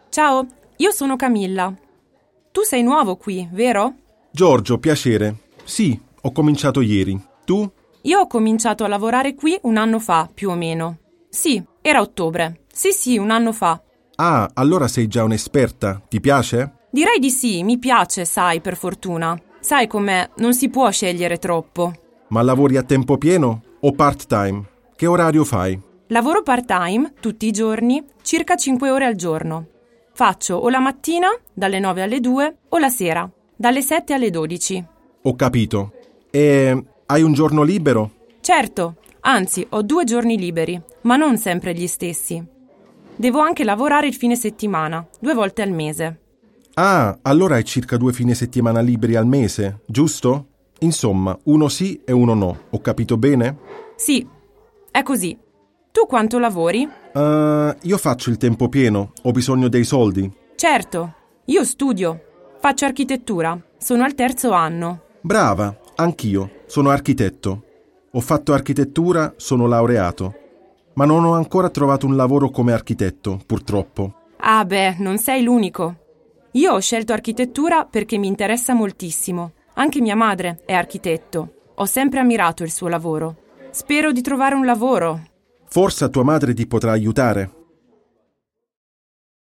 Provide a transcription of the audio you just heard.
Ciao, io sono Camilla. Tu sei nuovo qui, vero? Giorgio, piacere. Sì, ho cominciato ieri. Tu? Io ho cominciato a lavorare qui un anno fa, più o meno. Sì, era ottobre. Sì, un anno fa. Ah, allora sei già un'esperta. Ti piace? Direi di sì, mi piace, sai, per fortuna. Sai com'è, non si può scegliere troppo. Ma lavori a tempo pieno o part-time? Che orario fai? Lavoro part-time, tutti i giorni, circa 5 ore al giorno. Faccio o la mattina, dalle 9 alle 2, o la sera, dalle 7 alle 12. Ho capito. E hai un giorno libero? Certo, anzi, ho 2 giorni liberi, ma non sempre gli stessi. Devo anche lavorare il fine settimana, 2 volte al mese. Ah, allora hai circa 2 fine settimana liberi al mese, giusto? Insomma, uno sì e uno no. Ho capito bene? Sì, è così. Tu quanto lavori? Io faccio il tempo pieno. Ho bisogno dei soldi. Certo, io studio. Faccio architettura. Sono al 3° anno. Brava, anch'io. Sono architetto. Ho fatto architettura, sono laureato. Ma non ho ancora trovato un lavoro come architetto, purtroppo. Ah beh, non sei l'unico. Io ho scelto architettura perché mi interessa moltissimo. Anche mia madre è architetto. Ho sempre ammirato il suo lavoro. Spero di trovare un lavoro. Forse tua madre ti potrà aiutare.